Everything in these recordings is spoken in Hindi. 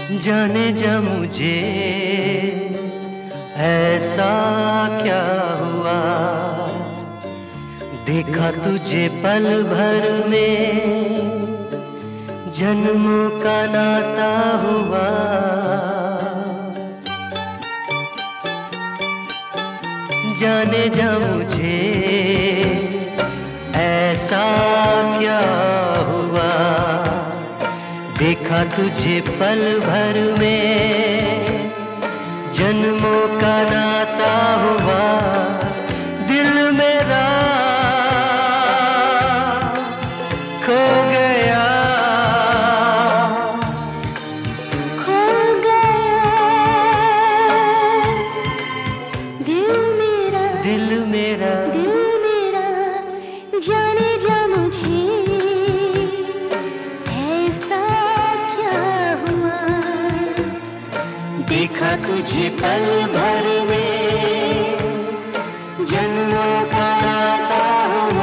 जाने जा मुझे ऐसा क्या हुआ, देखा तुझे पल भर में जन्मों का नाता हुआ। जाने जा मुझे ऐसा क्या हुआ, देखा तुझे पल भर में जन्मों का नाता हुआ। दिल मेरा खो गया, खो गया दिल मेरा, दिल मेरा, जाने जा मुझे ऐसा क्या हुआ, देखा तुझे पल भर में जन्मों का नाता हुआ।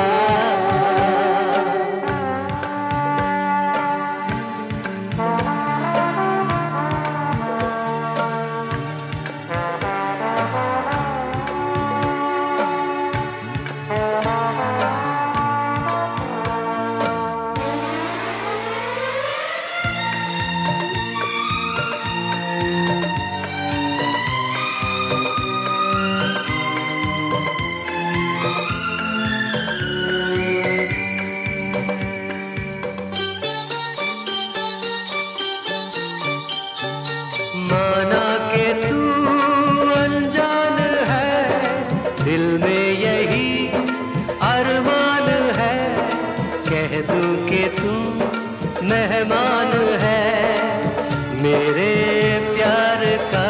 माना के तू अनजान है, दिल में यही अरमान है, कह दूं कि तू मेहमान है मेरे प्यार का।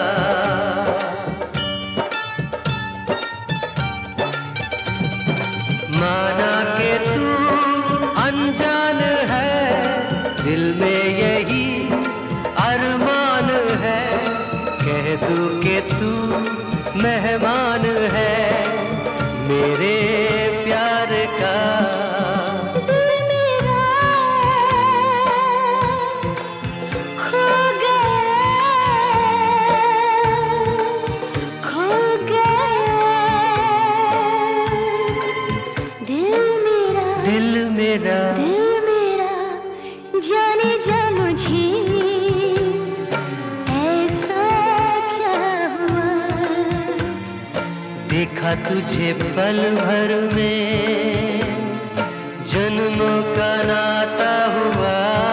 माना के तू अनजान है, दिल में यही अरमान है, कह दूं कि तू मेहमान है मेरे प्यार का। दिल मेरा खो गया, दिल मेरा, जाने जा मुझे ऐसा क्या हुआ, देखा तुझे पल भर में जन्मों का नाता हुआ।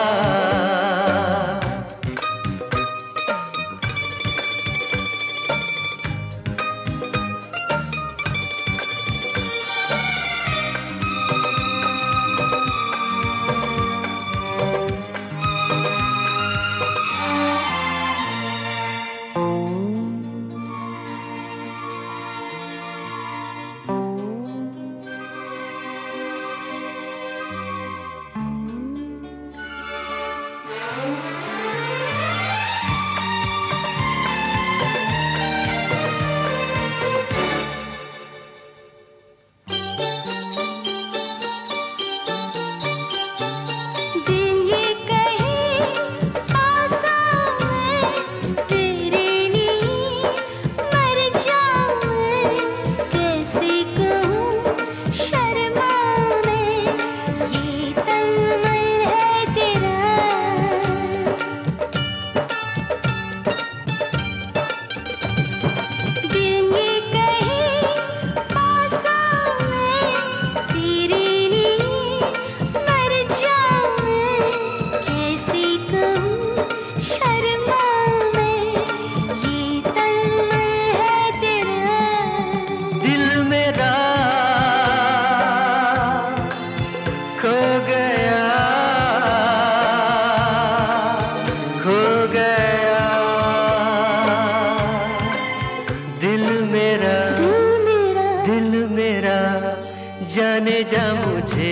जाने जा मुझे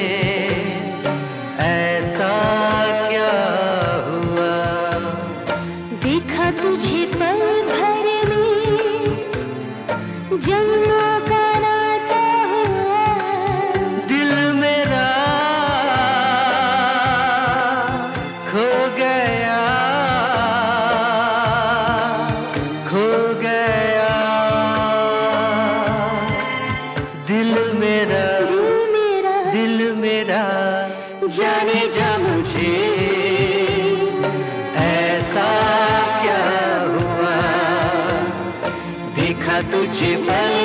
ऐसा क्या हुआ, देखा तुझे पल भर में जन्मों का नाता हुआ। दिल मेरा खो गया तुझे पल